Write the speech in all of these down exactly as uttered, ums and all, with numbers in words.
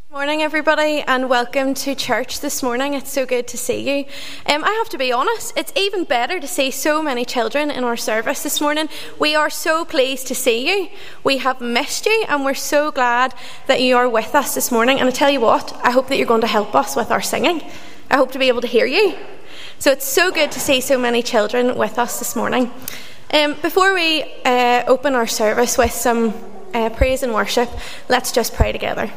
Morning everybody, and welcome to church this morning. It's so good to see you. Um, I have to be honest, it's even better to see so many children in our service this morning. We are so pleased to see you. We have missed you and we're so glad that you are with us this morning. And I tell you what, I hope that you're going to help us with our singing. I hope to be able to hear you. So it's so good to see so many children with us this morning. Um, before we uh, open our service with some uh, praise and worship, let's just pray together.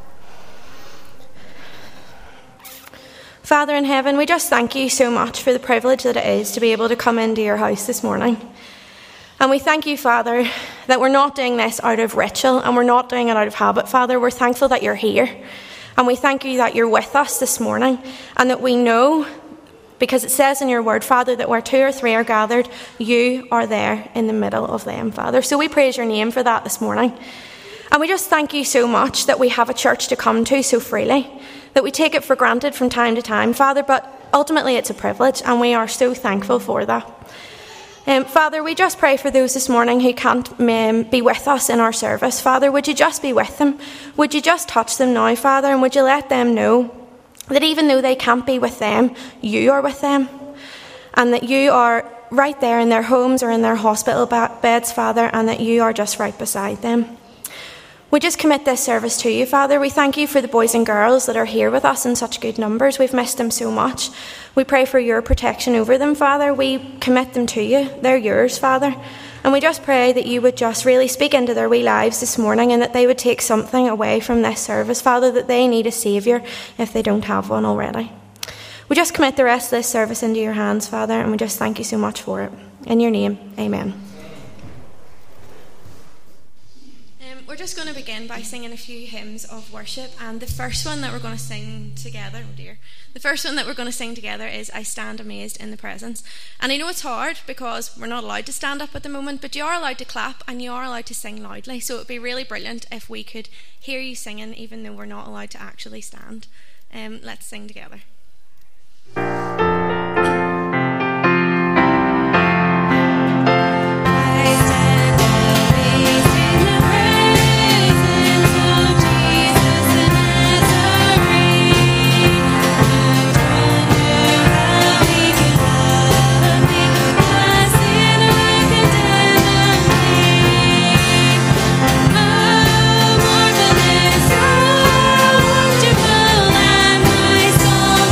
Father in heaven, we just thank you so much for the privilege that it is to be able to come into your house this morning. And we thank you, Father, that we're not doing this out of ritual and we're not doing it out of habit, Father. We're thankful that you're here. And we thank you that you're with us this morning and that we know, because it says in your word, Father, that where two or three are gathered, you are there in the middle of them, Father. So we praise your name for that this morning. And we just thank you so much that we have a church to come to so freely, that we take it for granted from time to time, Father, but ultimately it's a privilege and we are so thankful for that. Um, Father, we just pray for those this morning who can't um, be with us in our service. Father, would you just be with them? Would you just touch them now, Father, and would you let them know that even though they can't be with them, you are with them, and that you are right there in their homes or in their hospital beds, Father, and that you are just right beside them. We just commit this service to you, Father. We thank you for the boys and girls that are here with us in such good numbers. We've missed them so much. We pray for your protection over them, Father. We commit them to you. They're yours, Father. And we just pray that you would just really speak into their wee lives this morning and that they would take something away from this service, Father, that they need a saviour if they don't have one already. We just commit the rest of this service into your hands, Father, and we just thank you so much for it. In your name, amen. We're just going to begin by singing a few hymns of worship, and the first one that we're going to sing together, oh dear, the first one that we're going to sing together is I Stand Amazed in the Presence. And I know it's hard because we're not allowed to stand up at the moment, but you are allowed to clap and you are allowed to sing loudly, so it would be really brilliant if we could hear you singing even though we're not allowed to actually stand. Um, let's sing together. Wonderful and my soul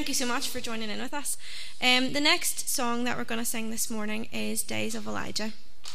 thank you so much for joining in with us. Um, the next song that we're going to sing this morning is Days of Elijah.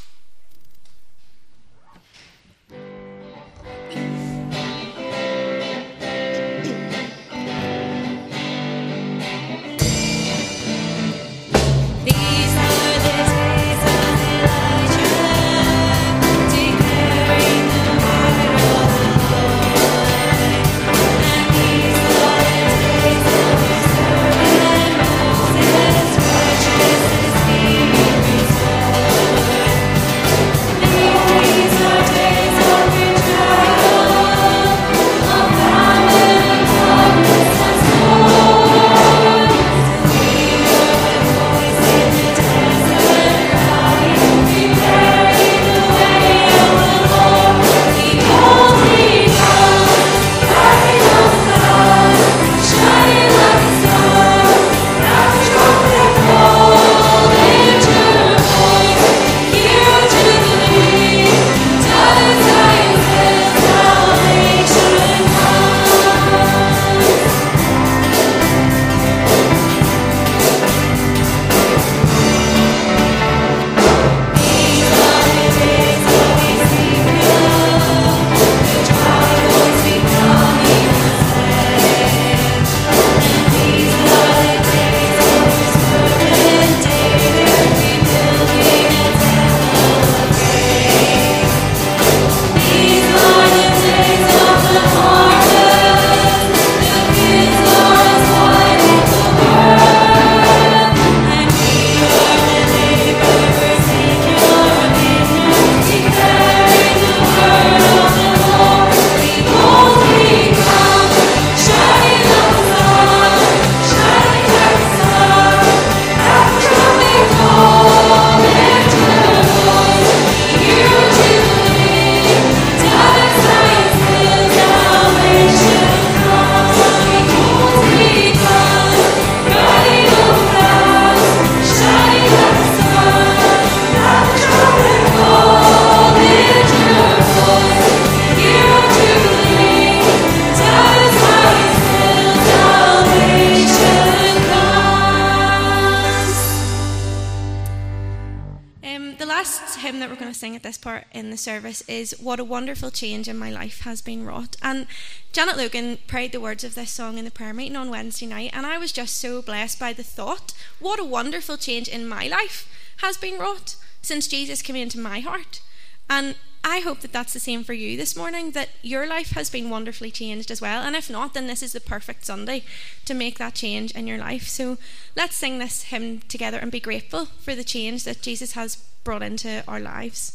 Part in the service is What a Wonderful Change in My Life Has Been Wrought. And Janet Logan prayed the words of this song in the prayer meeting on Wednesday night, and I was just so blessed by the thought, what a wonderful change in my life has been wrought since Jesus came into my heart. And I hope that that's the same for you this morning, that your life has been wonderfully changed as well. And if not, then this is the perfect Sunday to make that change in your life. So let's sing this hymn together and be grateful for the change that Jesus has brought into our lives.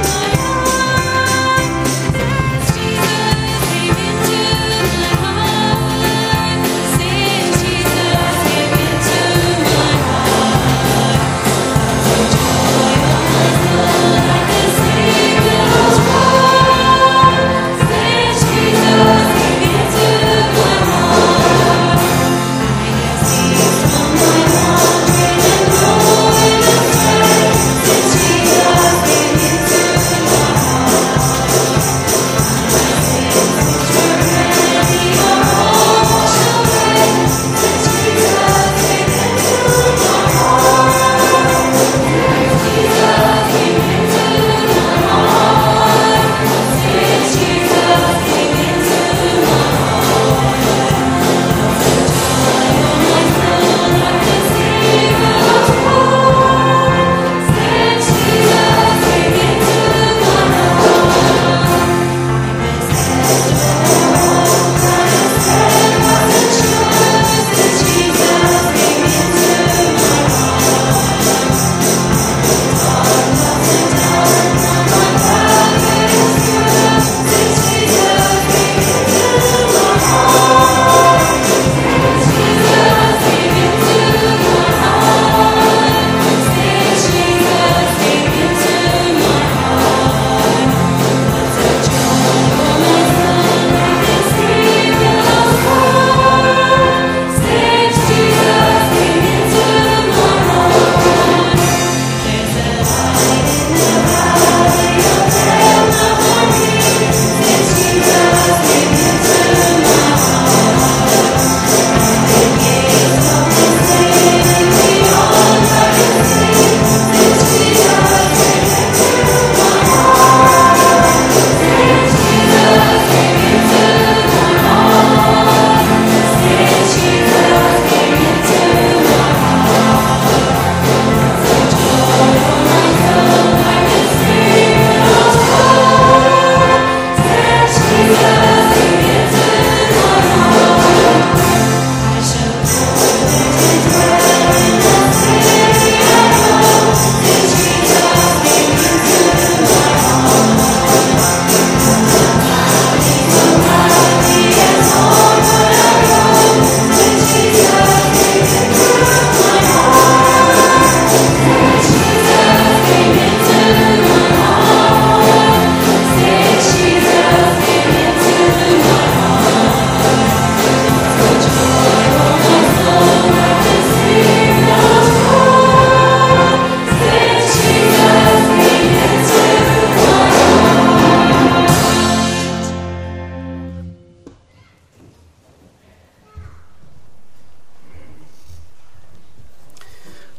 Jesus came into my heart.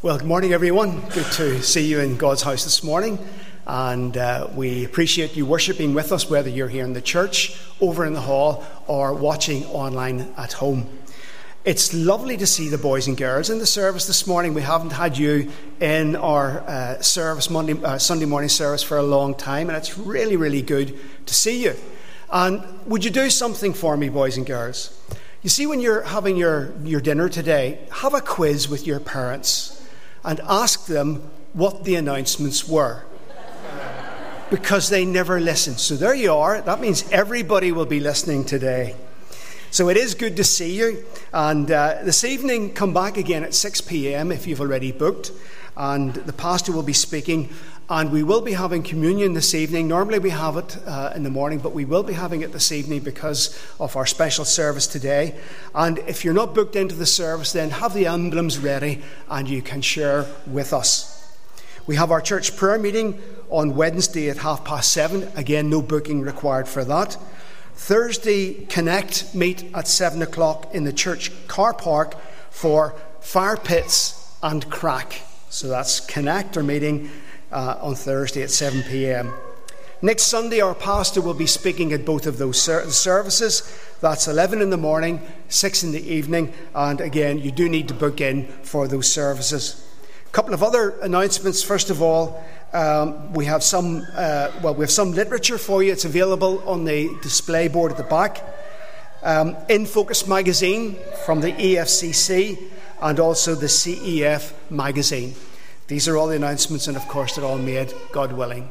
Well, good morning, everyone. Good to see you in God's house this morning. And uh, we appreciate you worshipping with us, whether you're here in the church, over in the hall, or watching online at home. It's lovely to see the boys and girls in the service this morning. We haven't had you in our uh, service, Monday, uh, Sunday morning service for a long time, and it's really, really good to see you. And would you do something for me, boys and girls? You see, when you're having your, your dinner today, have a quiz with your parents and ask them what the announcements were, because they never listen. So there you are. That means everybody will be listening today. So it is good to see you. And uh, this evening, come back again at six p.m. if you've already booked. And the pastor will be speaking. And we will be having communion this evening. Normally we have it uh, in the morning, but we will be having it this evening because of our special service today. And if you're not booked into the service, then have the emblems ready and you can share with us. We have our church prayer meeting on Wednesday at half past seven. Again, no booking required for that. Thursday, Connect meet at seven o'clock in the church car park for fire pits and crack. So that's Connect, our meeting uh, on Thursday at seven p.m. Next Sunday, our pastor will be speaking at both of those ser- services. That's eleven in the morning, six in the evening. And again, you do need to book in for those services. A couple of other announcements. First of all, um, we have some uh, well, we have some literature for you. It's available on the display board at the back. Um, In Focus magazine from the E F C C and also the C E F magazine. These are all the announcements, and of course they're all made, God willing.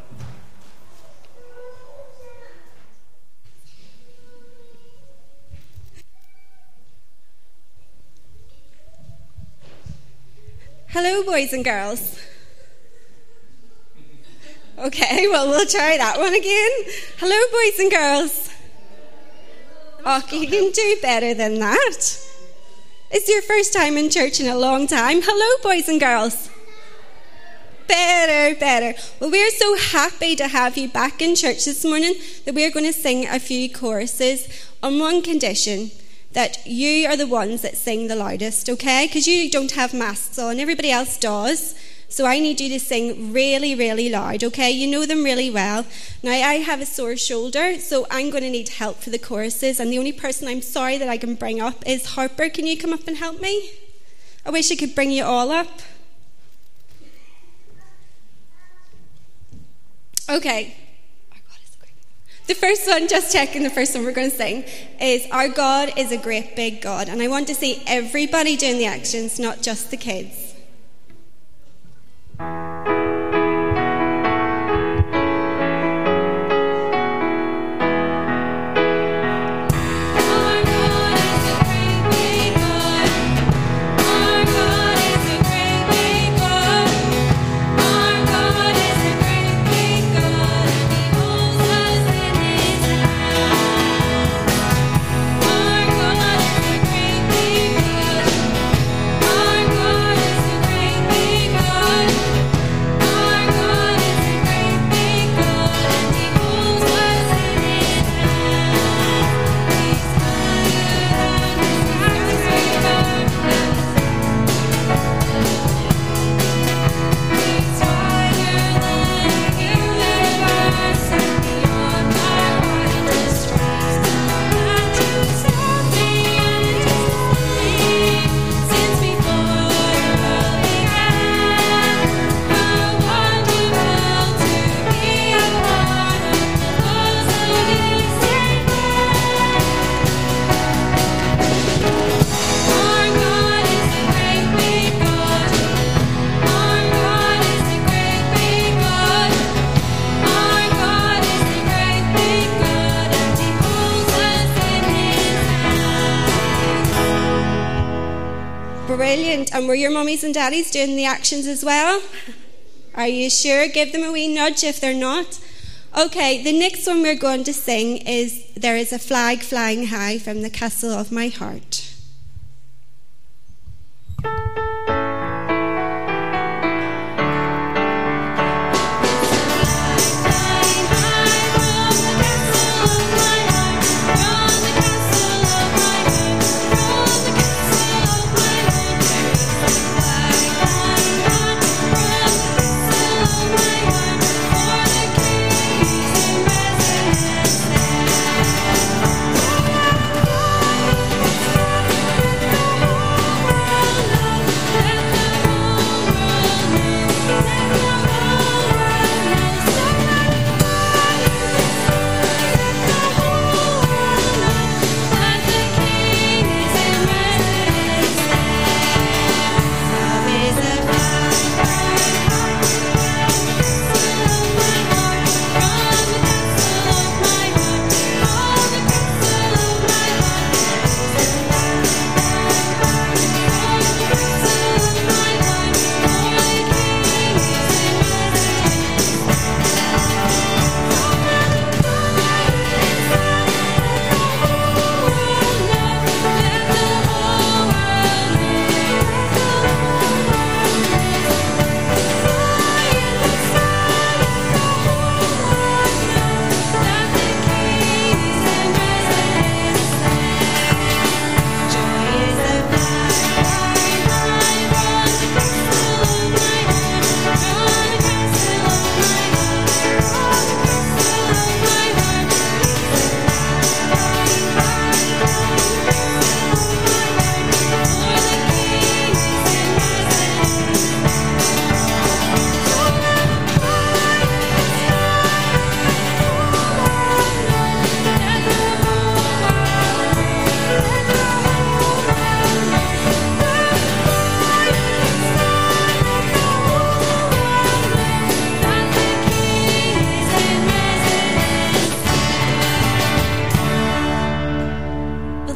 Hello, boys and girls. Okay, well, we'll try that one again. Hello, boys and girls. Oh, you can do better than that. It's your first time in church in a long time. Hello, boys and girls. Better, better. Well, we're so happy to have you back in church this morning that we're going to sing a few choruses on one condition: that you are the ones that sing the loudest, okay? Because you don't have masks on, everybody else does. So I need you to sing really, really loud, okay? You know them really well. Now, I have a sore shoulder, so I'm going to need help for the choruses. And the only person I'm sorry that I can bring up is Harper. Can you come up and help me? I wish I could bring you all up. Okay. The first one, just checking the first one we're going to sing, is Our God is a Great Big God. And I want to see everybody doing the actions, not just the kids. Brilliant. And were your mummies and daddies doing the actions as well? Are you sure? Give them a wee nudge if they're not. Okay, the next one we're going to sing is There is a Flag Flying High from the Castle of My Heart. Flying high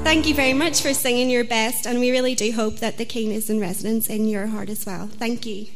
Thank you very much for singing your best, and we really do hope that the King is in residence in your heart as well. Thank you.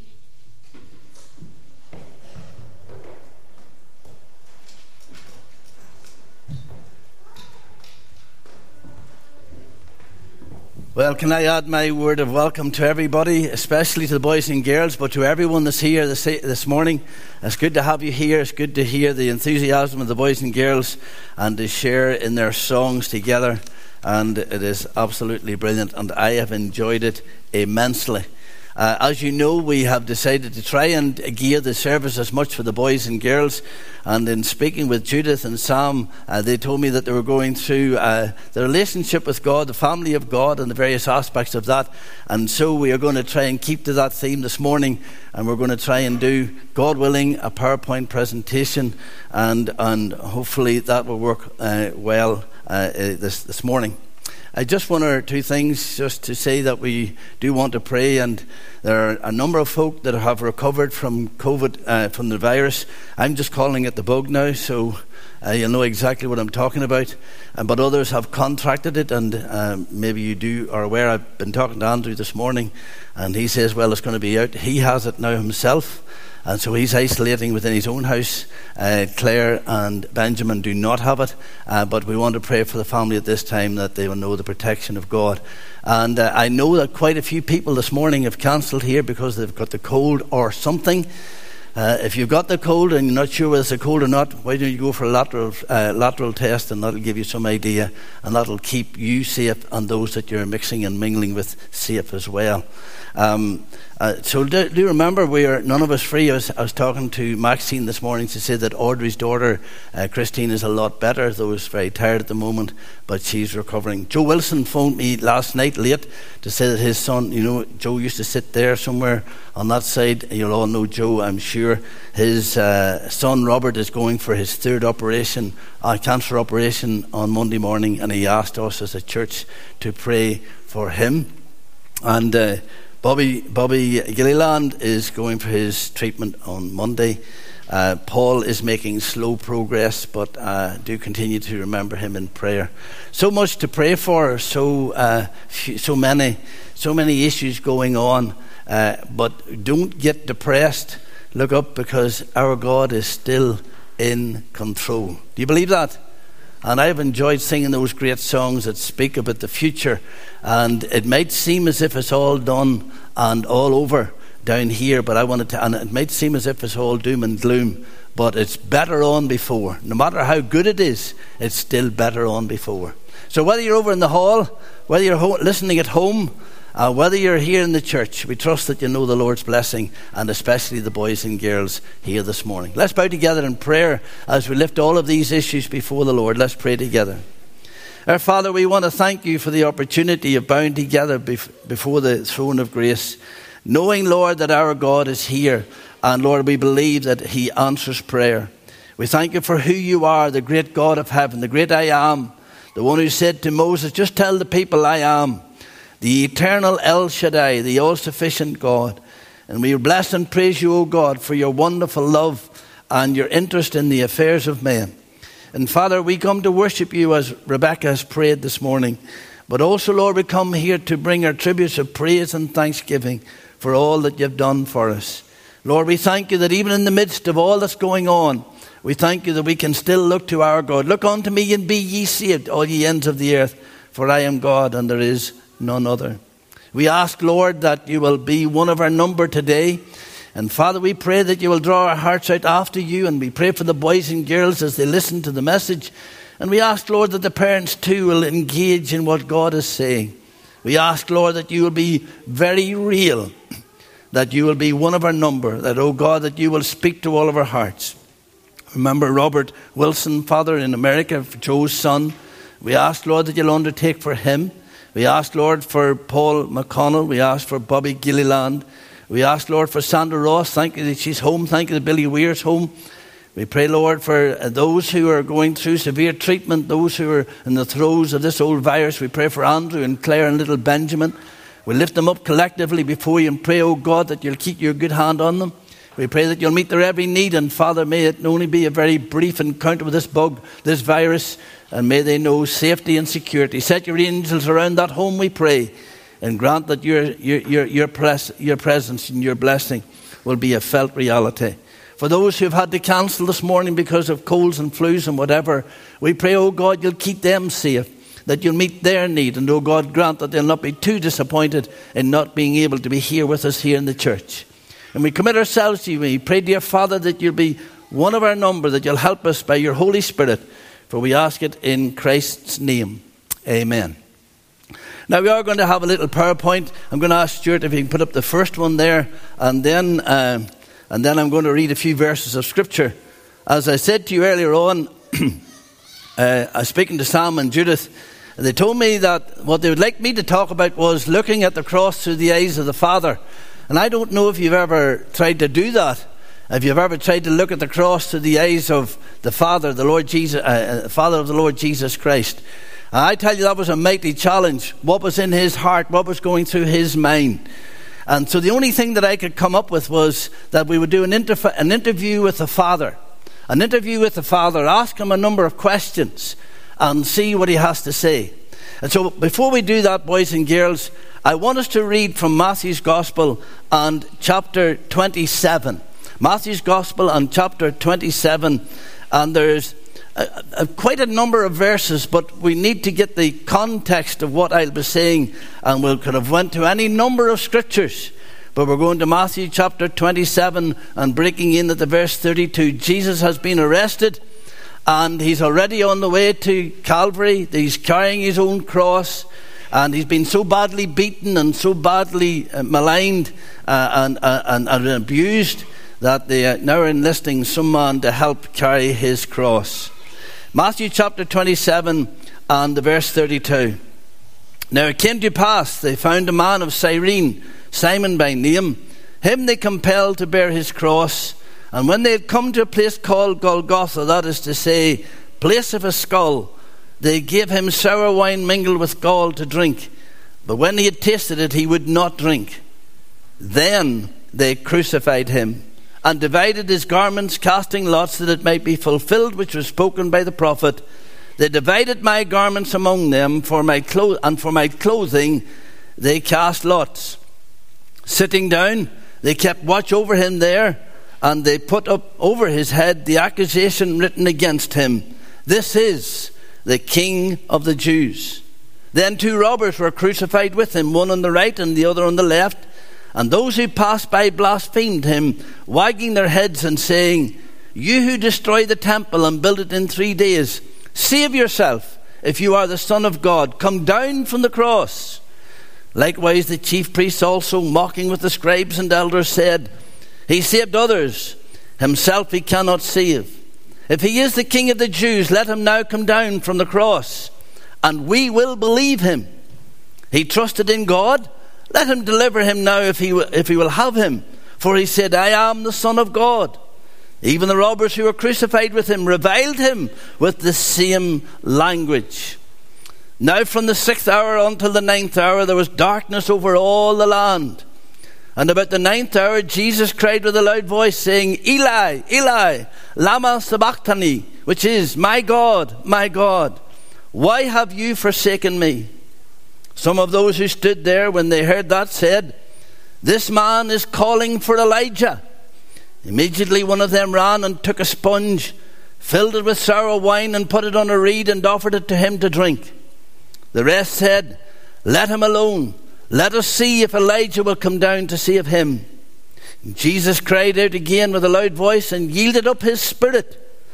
Well, can I add my word of welcome to everybody, especially to the boys and girls, but to everyone that's here this, this morning. It's good to have you here. It's good to hear the enthusiasm of the boys and girls and to share in their songs together. And it is absolutely brilliant, and I have enjoyed it immensely. Uh, as you know, we have decided to try and gear the service as much for the boys and girls. And in speaking with Judith and Sam, uh, they told me that they were going through uh, the relationship with God, the family of God, and the various aspects of that. And so we are going to try and keep to that theme this morning. And we're going to try and do, God willing, a PowerPoint presentation. And, and hopefully that will work uh, well uh, this, this morning. I just one or two things just to say that we do want to pray, and there are a number of folk that have recovered from COVID, uh, from the virus. I'm just calling it the bug now, so uh, you'll know exactly what I'm talking about. Uh, but others have contracted it, and uh, maybe you do are aware. I've been talking to Andrew this morning, and he says, well, it's going to be out. He has it now himself. And so he's isolating within his own house. Uh, Claire and Benjamin do not have it, uh, but we want to pray for the family at this time that they will know the protection of God. And uh, I know that quite a few people this morning have cancelled here because they've got the cold or something. Uh, if you've got the cold and you're not sure whether it's a cold or not, why don't you go for a lateral, uh, lateral test, and that'll give you some idea, and that'll keep you safe and those that you're mixing and mingling with safe as well. Um, uh, so do, do remember, we are none of us free. I was, I was talking to Maxine this morning to say that Audrey's daughter, uh, Christine, is a lot better, though is very tired at the moment, but she's recovering. Joe Wilson phoned me last night late to say that his son, you know, Joe used to sit there somewhere on that side. You'll all know Joe, I'm sure. His uh, son Robert is going for his third operation, uh, cancer operation on Monday morning, and he asked us as a church to pray for him. And uh, Bobby Bobby Gilliland is going for his treatment on Monday. Uh, Paul is making slow progress, but uh, do continue to remember him in prayer. So much to pray for, so uh, so many so many issues going on. Uh, but don't get depressed. Look up, because our God is still in control. Do you believe that? And I've enjoyed singing those great songs that speak about the future. And it might seem as if it's all done and all over down here, but I wanted to, and it might seem as if it's all doom and gloom, but it's better on before. No matter how good it is, it's still better on before. So whether you're over in the hall, whether you're ho- listening at home, Uh, whether you're here in the church, we trust that you know the Lord's blessing, and especially the boys and girls here this morning. Let's bow together in prayer as we lift all of these issues before the Lord. Let's pray together. Our Father, we want to thank you for the opportunity of bowing together bef- before the throne of grace, knowing, Lord, that our God is here, and Lord, we believe that he answers prayer. We thank you for who you are, the great God of heaven, the great I am, the one who said to Moses, just tell the people I am. The eternal El Shaddai, the all-sufficient God. And we bless and praise you, O God, for your wonderful love and your interest in the affairs of men. And Father, we come to worship you as Rebecca has prayed this morning. But also, Lord, we come here to bring our tributes of praise and thanksgiving for all that you've done for us. Lord, we thank you that even in the midst of all that's going on, we thank you that we can still look to our God. Look unto me and be ye saved, all ye ends of the earth, for I am God and there is none other. We ask, Lord, that you will be one of our number today. And Father, we pray that you will draw our hearts out after you, and we pray for the boys and girls as they listen to the message. And we ask, Lord, that the parents too will engage in what God is saying. We ask, Lord, that you will be very real, that you will be one of our number, that, oh God, that you will speak to all of our hearts. Remember Robert Wilson, Father, in America, Joe's son. We ask, Lord, that you'll undertake for him. We ask, Lord, for Paul McConnell. We ask for Bobby Gilliland. We ask, Lord, for Sandra Ross. Thank you that she's home. Thank you that Billy Weir's home. We pray, Lord, for those who are going through severe treatment, those who are in the throes of this old virus. We pray for Andrew and Claire and little Benjamin. We lift them up collectively before you and pray, oh God, that you'll keep your good hand on them. We pray that you'll meet their every need. And Father, may it only be a very brief encounter with this bug, this virus, and may they know safety and security. Set your angels around that home, we pray, and grant that your, your, your, your, pres- your presence and your blessing will be a felt reality. For those who have had to cancel this morning because of colds and flus and whatever, we pray, oh God, you'll keep them safe, that you'll meet their need, and oh God, grant that they'll not be too disappointed in not being able to be here with us here in the church. And we commit ourselves to you. We pray, dear Father, that you'll be one of our number, that you'll help us by your Holy Spirit, for we ask it in Christ's name. Amen. Now we are going to have a little PowerPoint. I'm going to ask Stuart if he can put up the first one there, and then... Uh, And then I'm going to read a few verses of Scripture. As I said to you earlier on, uh, I was speaking to Sam and Judith. And they told me that what they would like me to talk about was looking at the cross through the eyes of the Father. And I don't know if you've ever tried to do that. If you've ever tried to look at the cross through the eyes of the Father, the Lord Jesus, uh, Father of the Lord Jesus Christ. And I tell you, that was a mighty challenge. What was in his heart? What was going through his mind? And so the only thing that I could come up with was that we would do an, interf- an interview with the Father. An interview with the Father, ask him a number of questions and see what he has to say. And so before we do that, boys and girls, I want us to read from Matthew's Gospel and chapter twenty-seven. Matthew's Gospel and chapter twenty-seven. And there's a, a, quite a number of verses, but we need to get the context of what I'll be saying, and we'll could have went to any number of scriptures, but we're going to Matthew chapter twenty-seven and breaking in at the verse thirty-two. Jesus has been arrested, and he's already on the way to Calvary. He's carrying his own cross, and he's been so badly beaten and so badly uh, maligned uh, and, uh, and, and abused that they are now enlisting some man to help carry his cross. Matthew chapter twenty-seven and the verse thirty-two. Now it came to pass, they found a man of Cyrene, Simon by name. Him they compelled to bear his cross. And when they had come to a place called Golgotha, that is to say, place of a skull, they gave him sour wine mingled with gall to drink. But when he had tasted it, he would not drink. Then they crucified him, and divided his garments, casting lots, that it might be fulfilled which was spoken by the prophet. They divided my garments among them, for my clo- and for my clothing they cast lots. Sitting down, they kept watch over him there, and they put up over his head the accusation written against him. This is the King of the Jews. Then two robbers were crucified with him, one on the right and the other on the left. And those who passed by blasphemed him, wagging their heads and saying, You who destroy the temple and build it in three days, save yourself. If you are the Son of God, come down from the cross. Likewise the chief priests also, mocking with the scribes and elders, said, He saved others, himself he cannot save. If he is the King of the Jews, let him now come down from the cross, and we will believe him. He trusted in God. Let him deliver him now if he, if he will have him. For he said, I am the Son of God. Even the robbers who were crucified with him reviled him with the same language. Now from the sixth hour until the ninth hour there was darkness over all the land. And about the ninth hour Jesus cried with a loud voice, saying, Eli, Eli, lama sabachthani, which is, My God, my God, why have you forsaken me? Some of those who stood there when they heard that said, This man is calling for Elijah. Immediately one of them ran and took a sponge, filled it with sour wine, and put it on a reed and offered it to him to drink. The rest said, Let him alone. Let us see if Elijah will come down to save him. And Jesus cried out again with a loud voice and yielded up his spirit.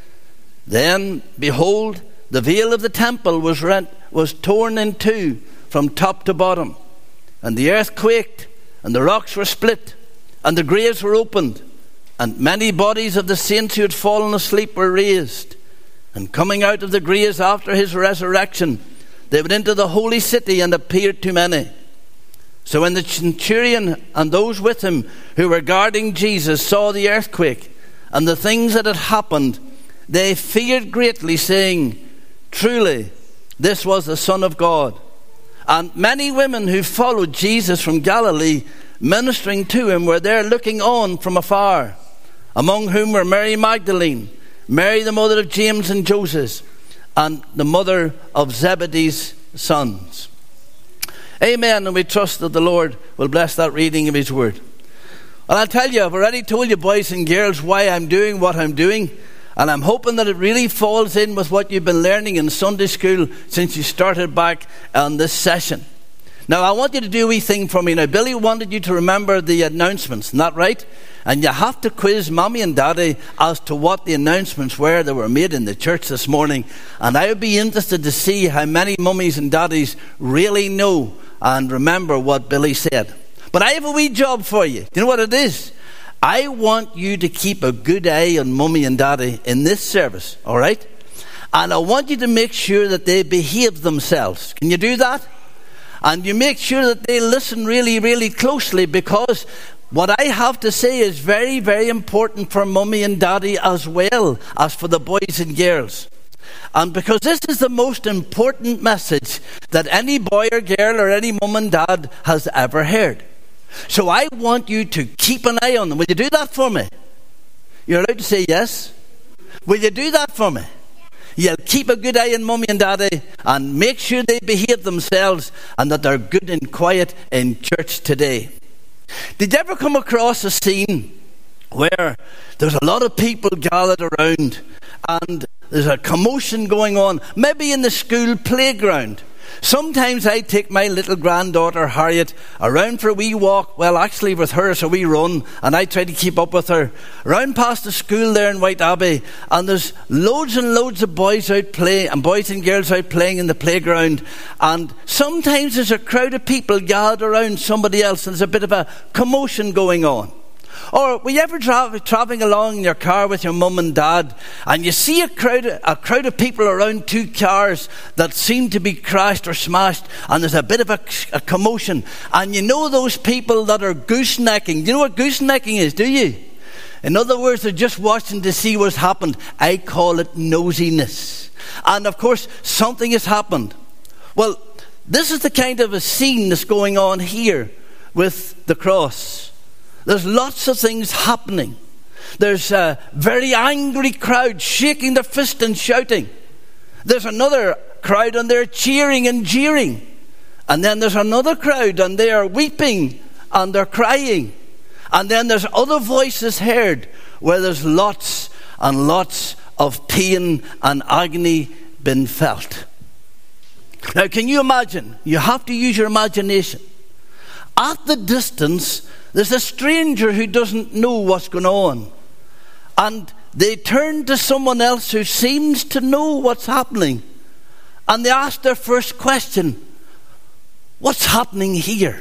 Then, behold, the veil of the temple was rent, was torn in two from top to bottom, and the earth quaked, and the rocks were split, and the graves were opened, and many bodies of the saints who had fallen asleep were raised. And coming out of the graves after his resurrection, they went into the holy city and appeared to many. So when the centurion and those with him who were guarding Jesus saw the earthquake and the things that had happened, they feared greatly, saying, Truly, this was the Son of God. And many women who followed Jesus from Galilee, ministering to him, were there looking on from afar. among whom were Mary Magdalene, Mary the mother of James and Joseph, and the mother of Zebedee's sons. Amen, and we trust that the Lord will bless that reading of his word. And I'll tell you, I've already told you, boys and girls, why I'm doing what I'm doing. And I'm hoping that it really falls in with what you've been learning in Sunday school since you started back on this session. Now, I want you to do a wee thing for me. Now, Billy wanted you to remember the announcements, isn't that right? And you have to quiz Mommy and Daddy as to what the announcements were that were made in the church this morning. And I would be interested to see how many mummies and daddies really know and remember what Billy said. But I have a wee job for you. Do you know what it is? I want you to keep a good eye on Mummy and Daddy in this service, all right? And I want you to make sure that they behave themselves. Can you do that? And you make sure that they listen really, really closely, because what I have to say is very, very important for Mummy and Daddy as well as for the boys and girls. And because this is the most important message that any boy or girl or any mum and dad has ever heard. So I want you to keep an eye on them. Will you do that for me? You're allowed to say yes. Will you do that for me? You'll keep a good eye on Mummy and Daddy and make sure they behave themselves and that they're good and quiet in church today. Did you ever come across a scene where there's a lot of people gathered around and there's a commotion going on, maybe in the school playground? Sometimes I take my little granddaughter Harriet around for a wee walk. Well, actually with her it's a wee run, and I try to keep up with her. Round past the school there in White Abbey, and there's loads and loads of boys out playing, and boys and girls out playing in the playground. And sometimes there's a crowd of people gathered around somebody else, and there's a bit of a commotion going on. Or were you ever tra- travelling along in your car with your mum and dad, and you see a crowd, a crowd of people around two cars that seem to be crashed or smashed, and there's a bit of a, a commotion, and you know those people that are goosenecking? Do you know what goosenecking is, do you? In other words, they're just watching to see what's happened. I call it nosiness. And of course, something has happened. Well, this is the kind of a scene that's going on here with the cross. There's lots of things happening. There's a very angry crowd shaking their fist and shouting. There's another crowd and they're cheering and jeering. And then there's another crowd and they are weeping and they're crying. And then there's other voices heard where there's lots and lots of pain and agony been felt. Now, can you imagine? You have to use your imagination. At the distance, there's a stranger who doesn't know what's going on. And they turn to someone else who seems to know what's happening. And they ask their first question, what's happening here?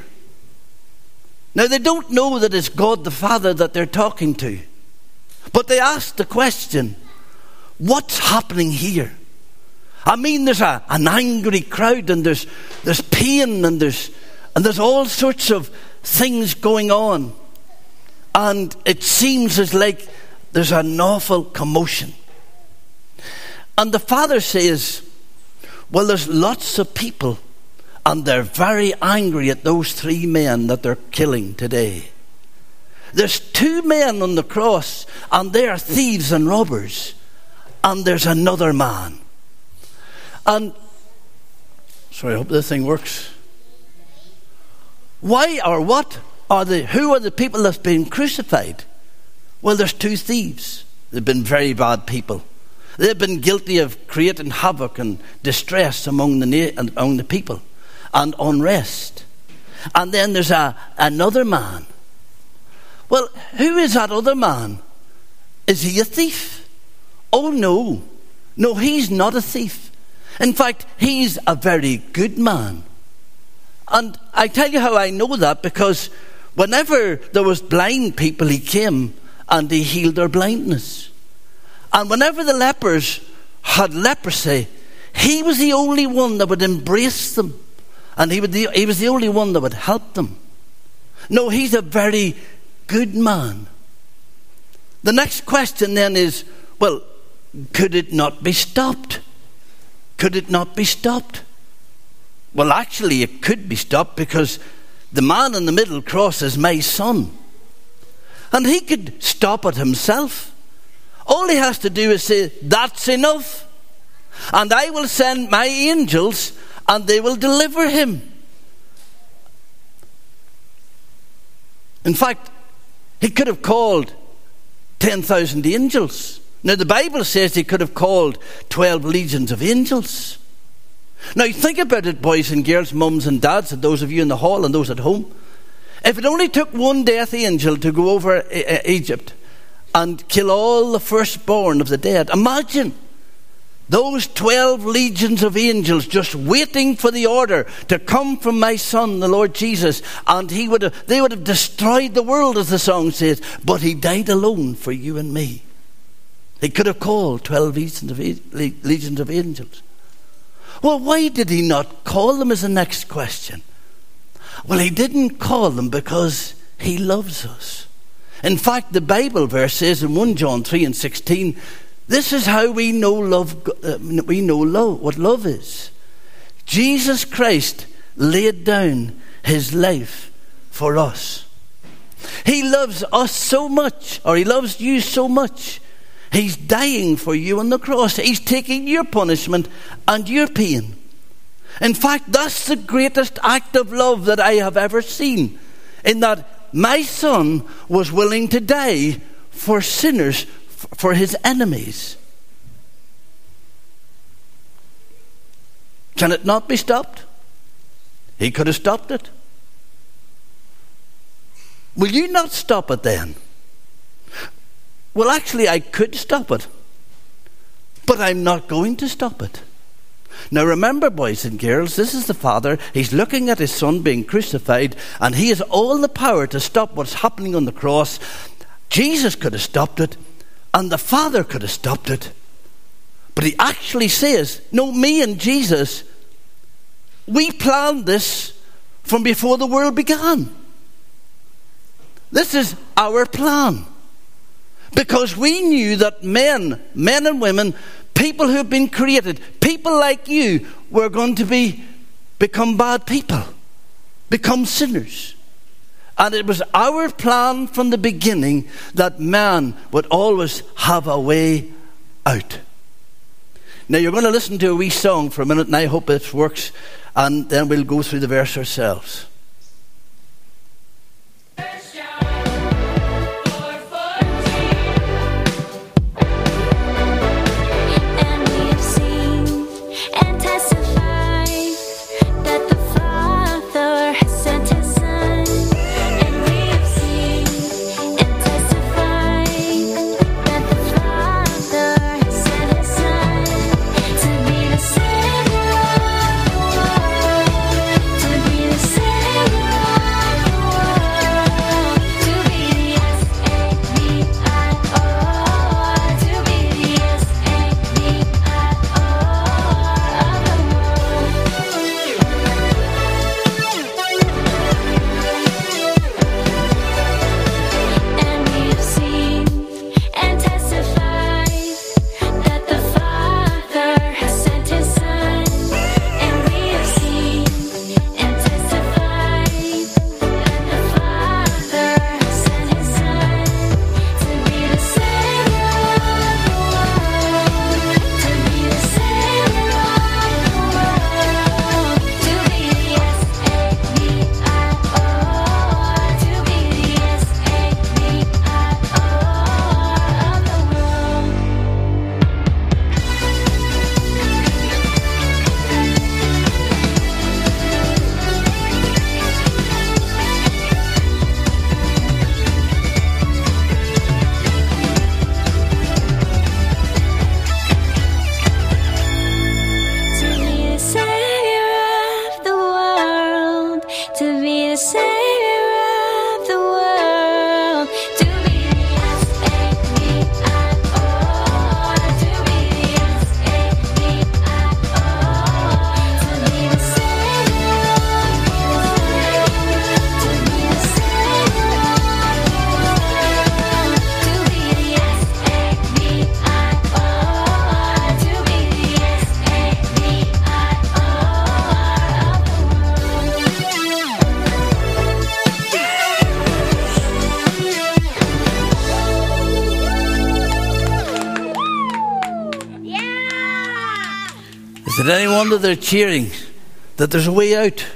Now, they don't know that it's God the Father that they're talking to. But they ask the question, what's happening here? I mean, there's a, an angry crowd, and there's, there's pain, and there's, and there's all sorts of things going on, and it seems as like there's an awful commotion. And the Father says, well, there's lots of people, and they're very angry at those three men that they're killing today. There's two men on the cross, and they are thieves and robbers, and there's another man. And sorry, I hope this thing works. Why or what are the, who are the people that's been crucified? Well, there's two thieves. They've been very bad people. They've been guilty of creating havoc and distress among the, among the people and unrest. And then there's a, another man. Well, who is that other man? Is he a thief? Oh, no. No, he's not a thief. In fact, he's a very good man. And I tell you how I know that, because whenever there was blind people, he came and he healed their blindness. And whenever the lepers had leprosy, he was the only one that would embrace them. And he, would the, he was the only one that would help them. No, he's a very good man. The next question then is, well, could it not be stopped? Could it not be stopped? Well, actually, it could be stopped, because the man in the middle cross is my son. And he could stop it himself. All he has to do is say, that's enough. And I will send my angels and they will deliver him. In fact, he could have called ten thousand angels. Now the Bible says he could have called twelve legions of angels. Now think about it, boys and girls, mums and dads, and those of you in the hall and those at home. If it only took one death angel to go over Egypt and kill all the firstborn of the dead, imagine those twelve legions of angels just waiting for the order to come from my son, the Lord Jesus. And he would have, they would have destroyed the world, as the song says. But he died alone for you and me. He could have called twelve legions of, legions of angels. Well, why did he not call them is the next question. Well, he didn't call them because he loves us. In fact, the Bible verse says in First John three and sixteen, this is how we know love. Uh, we know love, what love is. Jesus Christ laid down his life for us. He loves us so much, or he loves you so much. He's dying for you on the cross. He's taking your punishment and your pain. In fact, that's the greatest act of love that I have ever seen. In that my son was willing to die for sinners, for his enemies. Can it not be stopped? He could have stopped it. Will you not stop it then? Well, actually, I could stop it, but I'm not going to stop it. Now remember, boys and girls, this is the Father. He's looking at his son being crucified, and he has all the power to stop what's happening on the cross. Jesus could have stopped it, and the Father could have stopped it. But he actually says, no, me and Jesus, we planned this from before the world began. This is our plan. Because we knew that men, men and women, people who have been created, people like you, were going to be become bad people, become sinners. And it was our plan from the beginning that man would always have a way out. Now you're going to listen to a wee song for a minute, and I hope it works, and then we'll go through the verse ourselves. To be the Is it any wonder they're cheering that there's a way out?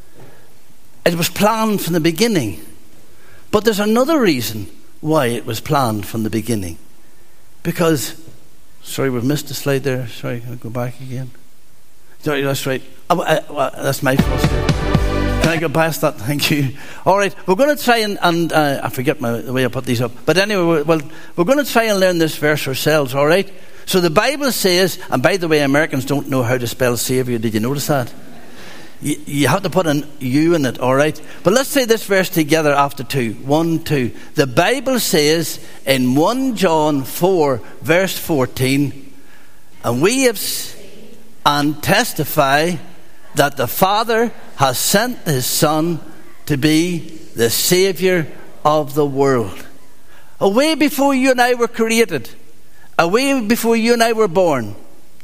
It was planned from the beginning. But there's another reason why it was planned from the beginning. Because, sorry, we've missed a slide there. Sorry, can I go back again? Sorry, that's right. Oh, uh, well, that's my fault. Can I go past that? Thank you. All right, we're going to try and, and uh, I forget my, the way I put these up. But anyway, we're, well, we're going to try and learn this verse ourselves, all right? So the Bible says, and by the way, Americans don't know how to spell Saviour. Did you notice that? You, you have to put an U in it, all right? But let's say this verse together after two. One, two. The Bible says in First John four, verse fourteen, and we have and testify that the Father has sent His Son to be the Saviour of the world. Away before you and I were created, away before you and I were born,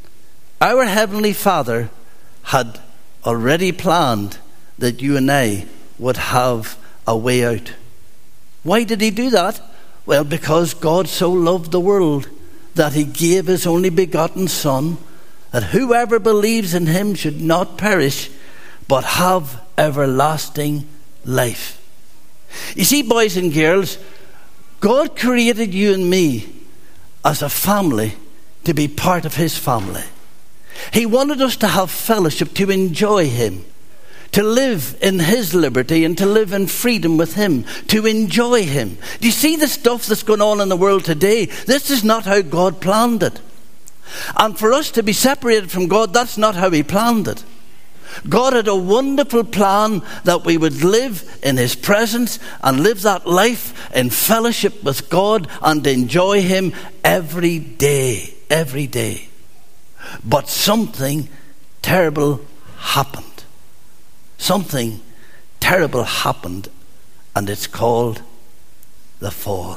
our Heavenly Father had already planned that you and I would have a way out. Why did He do that? Well, because God so loved the world that He gave His only begotten Son, that whoever believes in Him should not perish, but have everlasting life. You see, boys and girls, God created you and me as a family to be part of His family. He wanted us to have fellowship, to enjoy Him, to live in His liberty and to live in freedom with Him, to enjoy Him. Do you see the stuff that's going on in the world today? This is not how God planned it. And for us to be separated from God, that's not how He planned it. God had a wonderful plan that we would live in His presence and live that life in fellowship with God and enjoy Him every day, every day. But something terrible happened. Something terrible happened, and it's called the fall.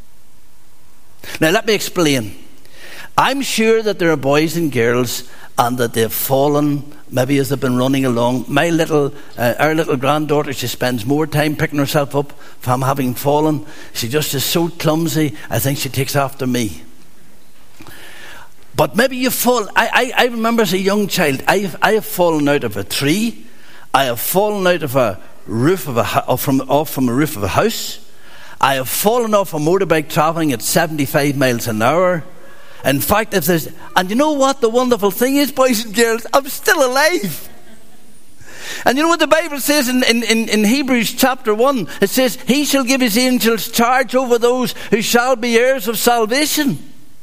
Now let me explain. I'm sure that there are boys and girls and that they've fallen maybe as they've been running along. My little, uh, our little granddaughter, she spends more time picking herself up from having fallen. She just is so clumsy, I think she takes after me. But maybe you fall. I, I, I remember as a young child, I have, I have fallen out of a tree. I have fallen out of a roof of a off from off from a roof of a house. I have fallen off a motorbike travelling at seventy-five miles an hour. In fact, if there's, and you know what the wonderful thing is, boys and girls, I'm still alive. And you know what the Bible says in, in, in, in Hebrews chapter one? It says, He shall give His angels charge over those who shall be heirs of salvation.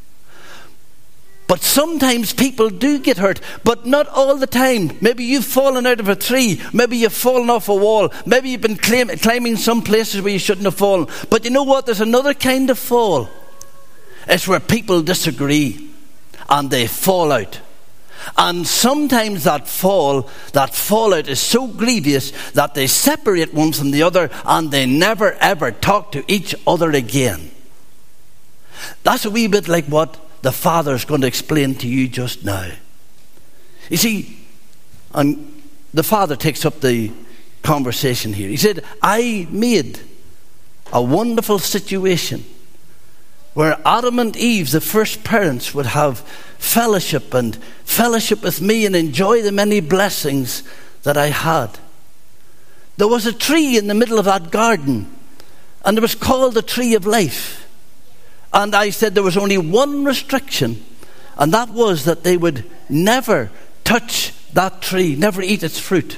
But sometimes people do get hurt, but not all the time. Maybe you've fallen out of a tree. Maybe you've fallen off a wall. Maybe you've been claim, climbing some places where you shouldn't have fallen. But you know what? There's another kind of fall. It's where people disagree and they fall out. And sometimes that fall, that fallout is so grievous that they separate one from the other and they never ever talk to each other again. That's a wee bit like what the Father's going to explain to you just now. You see, and the Father takes up the conversation here. He said, I made a wonderful situation where Adam and Eve, the first parents, would have fellowship and fellowship with me and enjoy the many blessings that I had. There was a tree in the middle of that garden, and it was called the tree of life. And I said there was only one restriction, and that was that they would never touch that tree, never eat its fruit.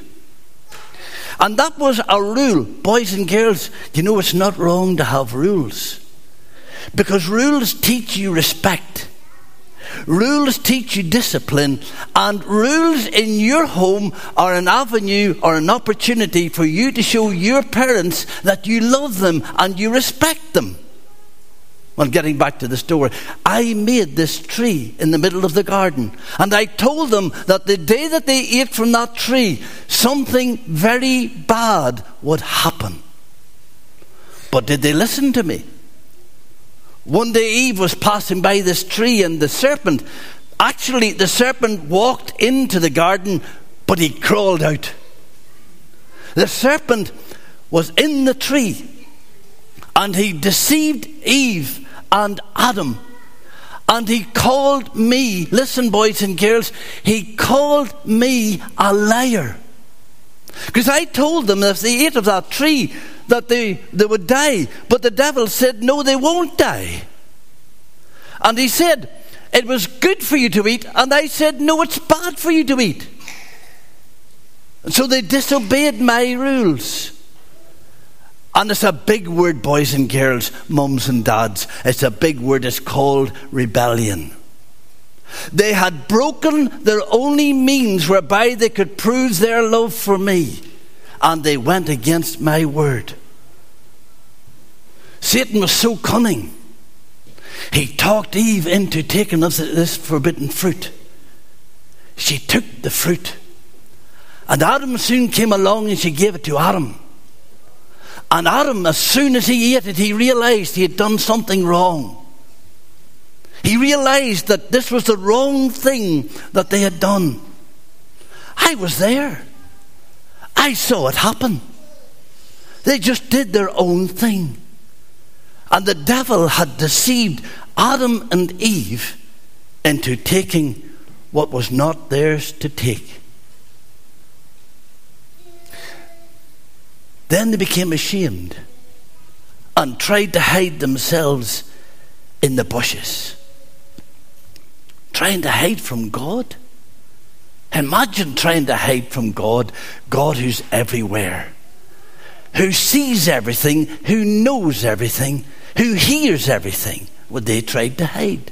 And that was a rule. Boys and girls, you know it's not wrong to have rules. Because rules teach you respect. Rules teach you discipline. And rules in your home are an avenue or an opportunity for you to show your parents that you love them and you respect them. Well, getting back to the story, I made this tree in the middle of the garden. And I told them that the day that they ate from that tree, something very bad would happen. But did they listen to me? One day Eve was passing by this tree, and the serpent, actually the serpent walked into the garden, but he crawled out. The serpent was in the tree, and he deceived Eve and Adam. And he called me, listen boys and girls, he called me a liar. Because I told them if they ate of that tree that they, they would die. But the devil said, no, they won't die. And he said, it was good for you to eat. And I said, no, it's bad for you to eat. And so they disobeyed my rules. And it's a big word, boys and girls, mums and dads. It's a big word. It's called rebellion. They had broken their only means whereby they could prove their love for me. And they went against my word. Satan was so cunning. He talked Eve into taking of this forbidden fruit. She took the fruit. And Adam soon came along and she gave it to Adam. And Adam, as soon as he ate it, he realized he had done something wrong. He realized that this was the wrong thing that they had done. I was there. I saw it happen. They just did their own thing. And the devil had deceived Adam and Eve into taking what was not theirs to take. Then they became ashamed and tried to hide themselves in the bushes. Trying to hide from God? Imagine trying to hide from God, God who's everywhere, who sees everything, who knows everything, who hears everything. Well, they tried to hide.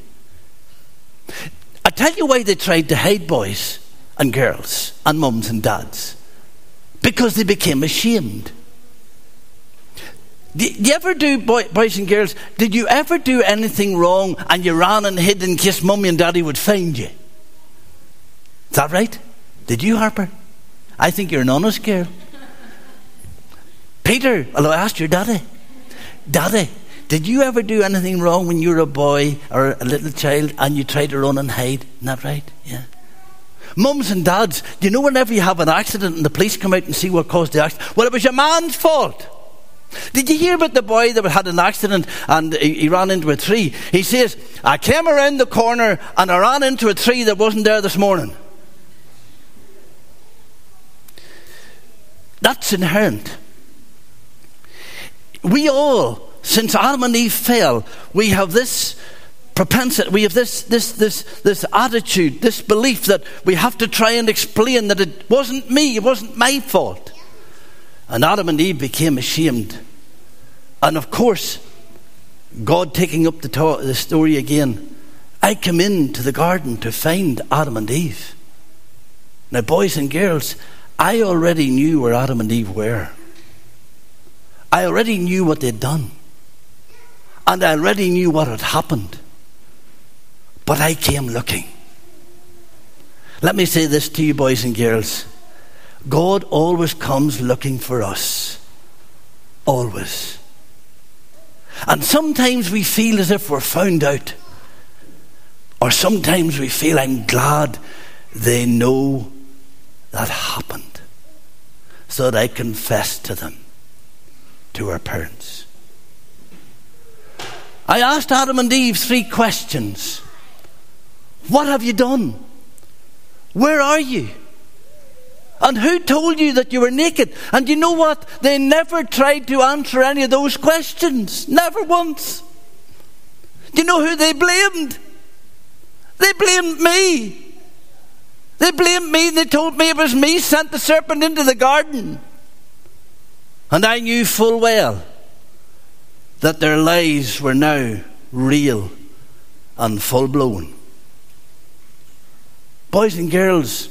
I tell you why they tried to hide, boys and girls and mums and dads. Because they became ashamed. Did you ever do, boy, boys and girls, did you ever do anything wrong and you ran and hid in case mummy and daddy would find you? Is that right? Did you, Harper? I think you're an honest girl. Peter, well, I asked your daddy. Daddy, did you ever do anything wrong when you were a boy or a little child and you tried to run and hide? Isn't that right? Yeah. Mums and dads, do you know whenever you have an accident and the police come out and see what caused the accident? Well, it was your man's fault. Did you hear about the boy that had an accident and he, he ran into a tree? He says, I came around the corner and I ran into a tree that wasn't there this morning. That's inherent. We all, since Adam and Eve fell, we have this propensity, we have this this this this attitude, this belief that we have to try and explain that it wasn't me, it wasn't my fault. And Adam and Eve became ashamed. And of course, God taking up the, to- the story again, I came into the garden to find Adam and Eve. Now, boys and girls, I already knew where Adam and Eve were. I already knew what they'd done. And I already knew what had happened. But I came looking. Let me say this to you, boys and girls. God always comes looking for us. Always. And sometimes we feel as if we're found out. Or sometimes we feel, I'm glad they know that happened, so that I confess to them, to our parents. I asked Adam and Eve three questions. What have you done? Where are you? And who told you that you were naked? And you know what? They never tried to answer any of those questions. Never once. Do you know who they blamed? They blamed me. They blamed me. They told me it was me sent the serpent into the garden. And I knew full well that their lies were now real and full-blown. Boys and girls,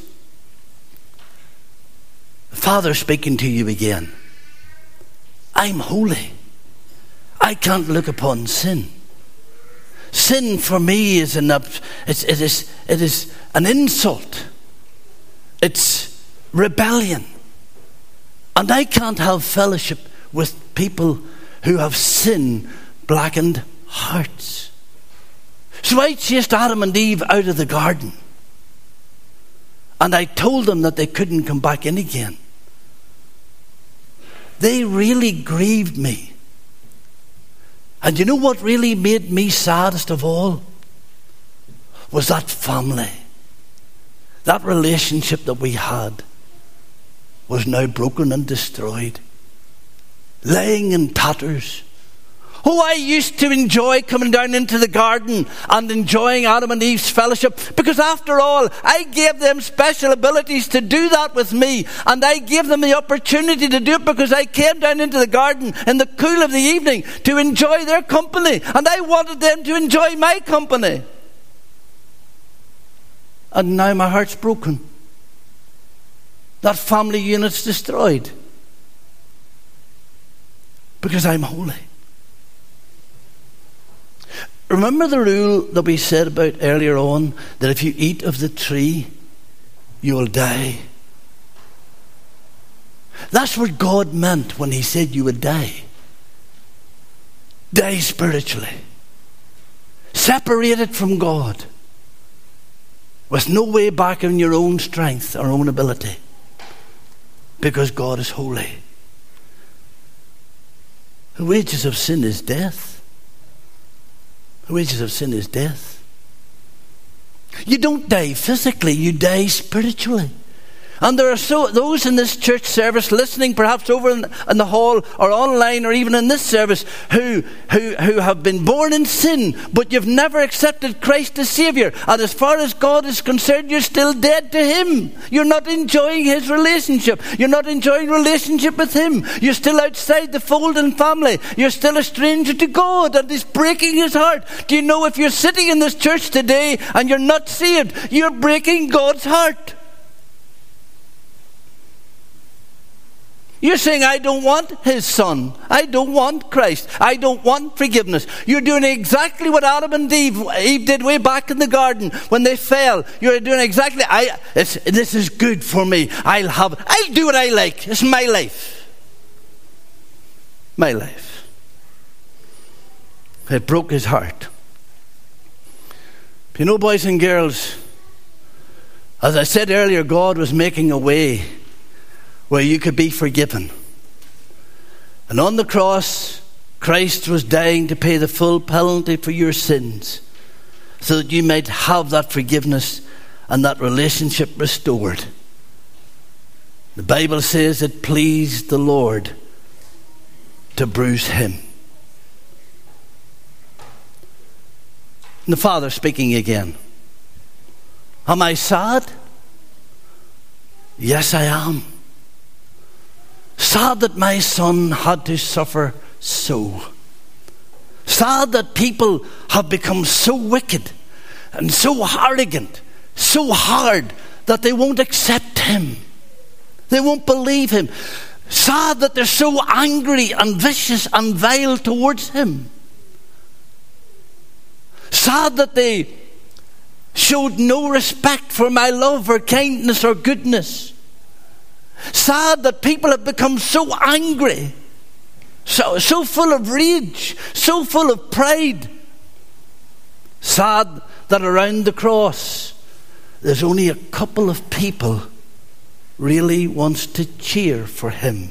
Father speaking to you again. I'm holy. I can't look upon sin. Sin for me is an it's, it is it is an insult. It's rebellion. And I can't have fellowship with people who have sin-blackened hearts. So I chased Adam and Eve out of the garden. And I told them that they couldn't come back in again. They really grieved me. And you know what really made me saddest of all? was that family. That relationship that we had was now broken and destroyed, laying in tatters. Oh, I used to enjoy coming down into the garden and enjoying Adam and Eve's fellowship, because after all, I gave them special abilities to do that with me, and I gave them the opportunity to do it because I came down into the garden in the cool of the evening to enjoy their company, and I wanted them to enjoy my company. And now my heart's broken. That family unit's destroyed because I'm holy. Remember the rule that we said about earlier on, that if you eat of the tree, you will die? That's what God meant when he said you would die. Die spiritually. Separated from God. With no way back in your own strength or own ability. Because God is holy. The wages of sin is death. The wages of sin is death. You don't die physically, you die spiritually. And there are so those in this church service listening, perhaps over in, in the hall or online or even in this service, who, who, who have been born in sin, but you've never accepted Christ as Saviour. And as far as God is concerned, you're still dead to Him. You're not enjoying His relationship. You're not enjoying relationship with Him. You're still outside the fold and family. You're still a stranger to God, and it's breaking His heart. Do you know, if you're sitting in this church today and you're not saved, you're breaking God's heart. You're saying, I don't want His Son. I don't want Christ. I don't want forgiveness. You're doing exactly what Adam and Eve, Eve did way back in the garden when they fell. You're doing exactly, I, it's, this is good for me. I'll have, I'll do what I like. It's my life. My life. It broke his heart. You know, boys and girls, as I said earlier, God was making a way where you could be forgiven. And on the cross, Christ was dying to pay the full penalty for your sins, so that you might have that forgiveness and that relationship restored. The Bible says it pleased the Lord to bruise Him. And the Father speaking again. Am I sad? Yes, I am. Sad that my son had to suffer so. Sad that people have become so wicked and so arrogant, so hard, that they won't accept Him. They won't believe Him. Sad that they're so angry and vicious and vile towards Him. Sad that they showed no respect for my love or kindness or goodness. Sad that people have become so angry, so, so full of rage, so full of pride. Sad that around the cross there's only a couple of people really wants to cheer for Him.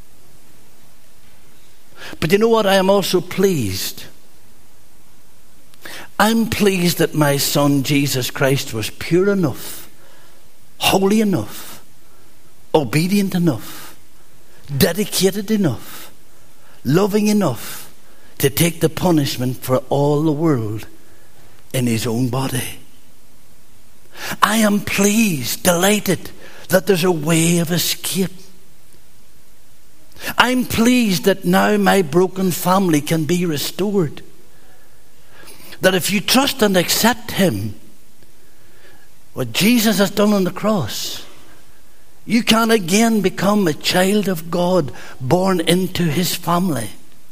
But you know what? I am also pleased. I'm pleased that my Son Jesus Christ was pure enough, holy enough, obedient enough, dedicated enough, loving enough to take the punishment for all the world in His own body. I am pleased, delighted that there's a way of escape. I'm pleased that now my broken family can be restored. That if you trust and accept Him, what Jesus has done on the cross, you can again become a child of God, born into His family.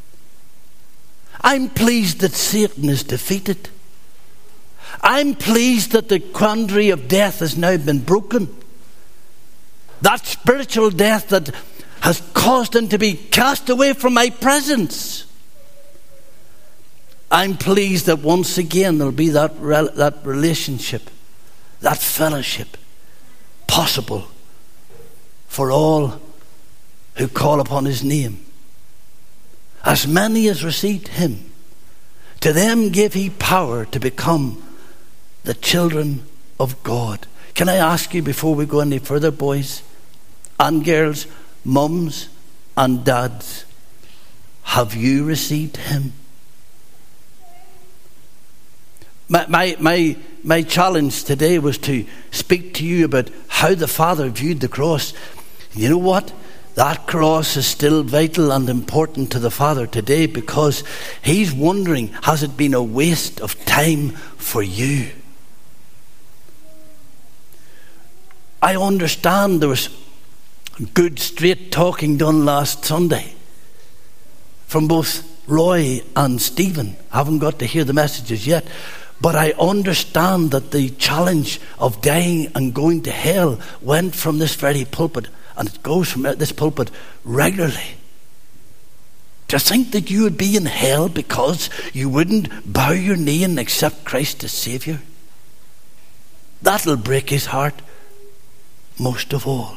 I'm pleased that Satan is defeated. I'm pleased that the quandary of death has now been broken. That spiritual death that has caused him to be cast away from my presence. I'm pleased that once again there'll be that, rel- that relationship, that fellowship possible for all who call upon His name. As many as received Him, to them gave He power to become the children of God. Can I ask you before we go any further, boys and girls, mums and dads, have you received him? My, my, my, my challenge today was to speak to you about how the Father viewed the cross. You know what? That cross is still vital and important to the Father today, because he's wondering, has it been a waste of time for you? I understand there was good straight talking done last Sunday from both Roy and Stephen. I haven't got to hear the messages yet, but I understand that the challenge of dying and going to hell went from this very pulpit, and it goes from this pulpit regularly. To think that you would be in hell because you wouldn't bow your knee and accept Christ as Saviour, that'll break his heart most of all.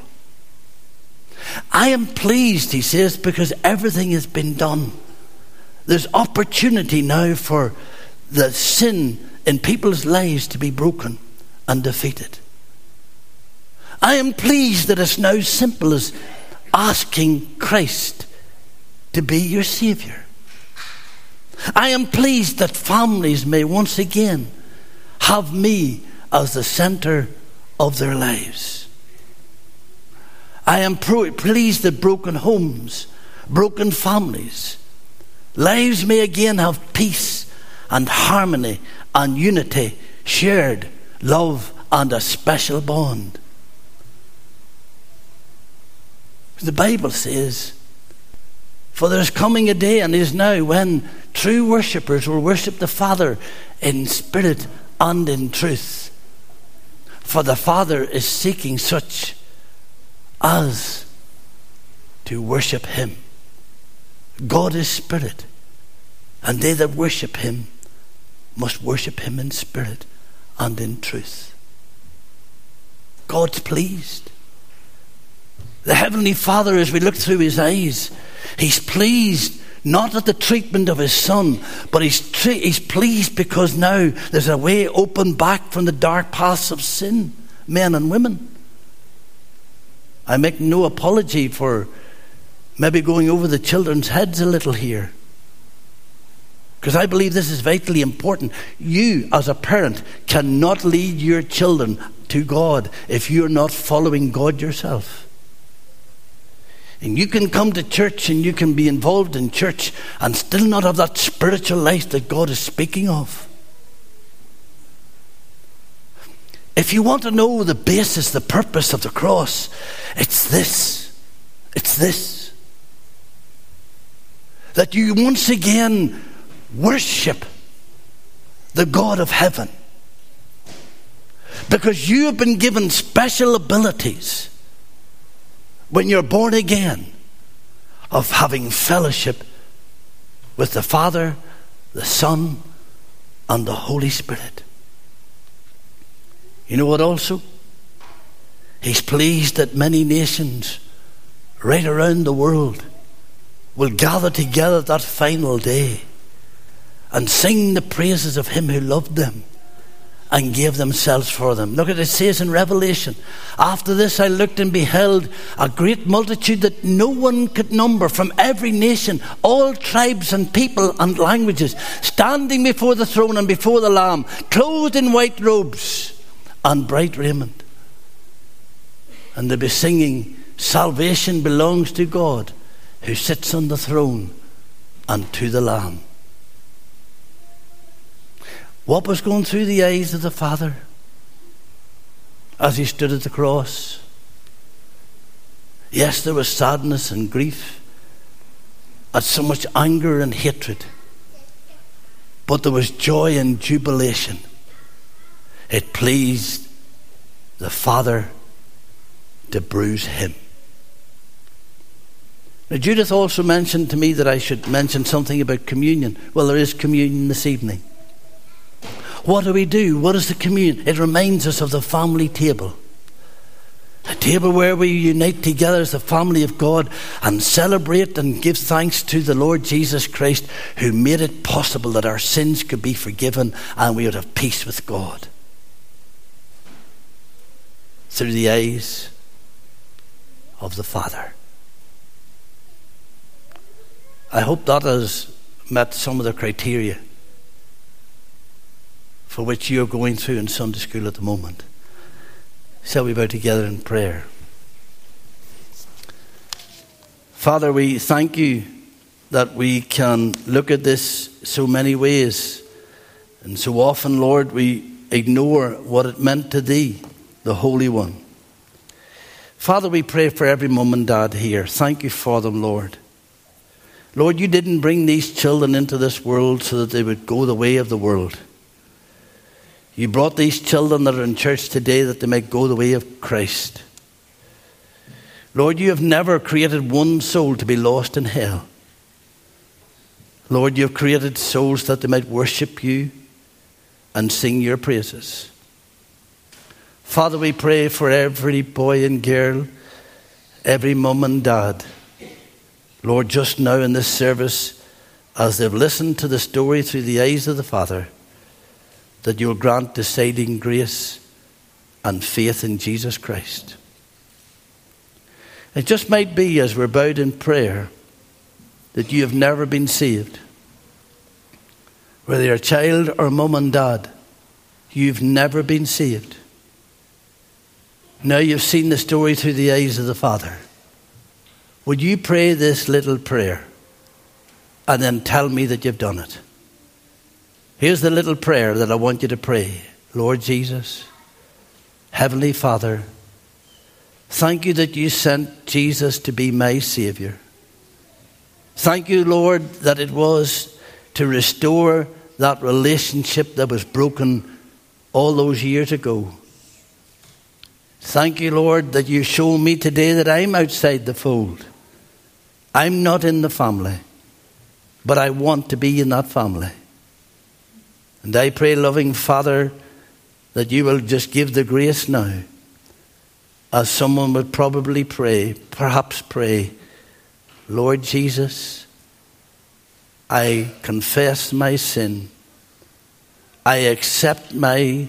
I am pleased, he says, because everything has been done. There's opportunity now for the sin in people's lives to be broken and defeated. I am pleased that it's now simple as asking Christ to be your Saviour. I am pleased that families may once again have me as the centre of their lives. I am pro- pleased that broken homes, broken families, lives may again have peace and harmony and unity, shared love and a special bond. The Bible says, for there is coming a day, and is now, when true worshippers will worship the Father in spirit and in truth. For the Father is seeking such as to worship him. God is spirit, and they that worship him must worship him in spirit and in truth. God's pleased. The Heavenly Father, as we look through his eyes, he's pleased not at the treatment of his Son, but he's, tre- he's pleased because now there's a way open back from the dark paths of sin, men and women. I make no apology for maybe going over the children's heads a little here, because I believe this is vitally important. You, as a parent, cannot lead your children to God if you're not following God yourself. And you can come to church and you can be involved in church and still not have that spiritual life that God is speaking of. If you want to know the basis, the purpose of the cross, it's this. It's this. That you once again worship the God of heaven. Because you have been given special abilities when you're born again of having fellowship with the Father, the Son, and the Holy Spirit. You know what also? He's pleased that many nations right around the world will gather together that final day and sing the praises of him who loved them and gave themselves for them. Look at it, it says in Revelation, after this I looked and beheld a great multitude that no one could number, from every nation, all tribes and people and languages, standing before the throne and before the Lamb, clothed in white robes and bright raiment. And they'll be singing, salvation belongs to God who sits on the throne and to the Lamb. What was going through the eyes of the Father as he stood at the cross? Yes, there was sadness and grief at so much anger and hatred, but there was joy and jubilation. It pleased the Father to bruise him. Now, Judith also mentioned to me that I should mention something about communion. Well, there is communion this evening. What do we do? What is the communion? It reminds us of the family table. A table where we unite together as the family of God and celebrate and give thanks to the Lord Jesus Christ, who made it possible that our sins could be forgiven and we would have peace with God. through the eyes of the Father. I hope that has met some of the criteria for which you're going through in Sunday school at the moment. Shall we bow together in prayer? Father, we thank you that we can look at this so many ways, and so often, Lord, we ignore what it meant to thee, the Holy One. Father, we pray for every mum and dad here. Thank you for them, Lord. Lord, you didn't bring these children into this world so that they would go the way of the world. You brought these children that are in church today that they might go the way of Christ. Lord, you have never created one soul to be lost in hell. Lord, you have created souls that they might worship you and sing your praises. Father, we pray for every boy and girl, every mum and dad. Lord, just now in this service, as they've listened to the story through the eyes of the Father, that you'll grant deciding grace and faith in Jesus Christ. It just might be, as we're bowed in prayer, that you have never been saved. Whether you're a child or mum and dad, you've never been saved. Now you've seen the story through the eyes of the Father. Would you pray this little prayer and then tell me that you've done it? Here's the little prayer that I want you to pray. Lord Jesus, Heavenly Father, thank you that you sent Jesus to be my Saviour. Thank you, Lord, that it was to restore that relationship that was broken all those years ago. Thank you, Lord, that you show me today that I'm outside the fold. I'm not in the family, but I want to be in that family. And I pray, loving Father, that you will just give the grace now, as someone would probably pray, perhaps pray, Lord Jesus, I confess my sin. I accept my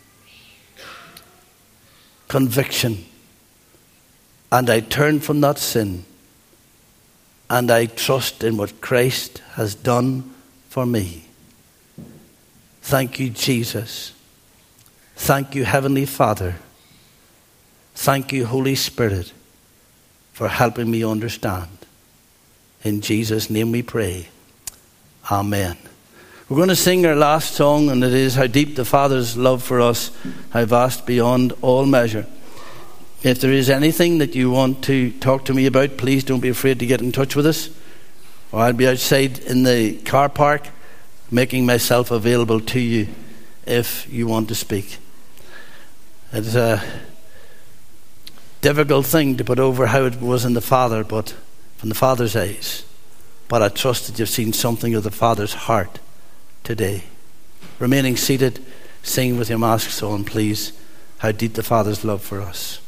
conviction. And I turn from that sin. And I trust in what Christ has done for me. Thank you, Jesus. Thank you, Heavenly Father. Thank you, Holy Spirit, for helping me understand. In Jesus' name we pray. Amen. We're going to sing our last song, and it is How Deep the Father's Love for Us, How Vast Beyond All Measure. If there is anything that you want to talk to me about, please don't be afraid to get in touch with us. Or I'll be outside in the car park making myself available to you if you want to speak. It's a difficult thing to put over how it was in the Father, but from the Father's eyes. But I trust that you've seen something of the Father's heart today. Remaining seated, sing with your masks on, please. How deep the Father's love for us.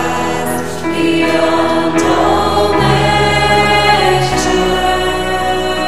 Beyond all measure.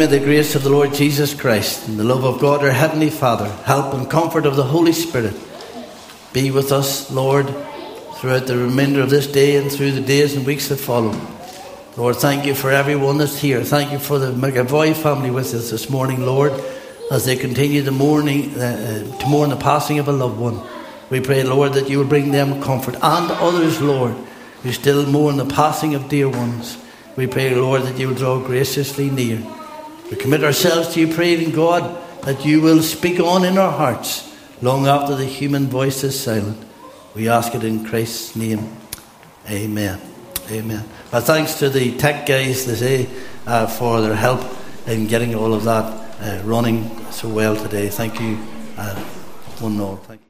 may the grace of the Lord Jesus Christ and the love of God our Heavenly Father, help and comfort of the Holy Spirit be with us, Lord, throughout the remainder of this day and through the days and weeks that follow. Lord, thank you for everyone that's here. Thank you for the McAvoy family with us this morning, Lord, as they continue the mourning, uh, to mourn the passing of a loved one. We pray, Lord, that you will bring them comfort, and others, Lord, who still mourn the passing of dear ones. We pray, Lord, that you will draw graciously near. We commit ourselves to you, praying, God, that you will speak on in our hearts long after the human voice is silent. We ask it in Christ's name. Amen. Amen. Well, thanks to the tech guys today uh, for their help in getting all of that uh, running so well today. Thank you, uh, one and all. Thank you.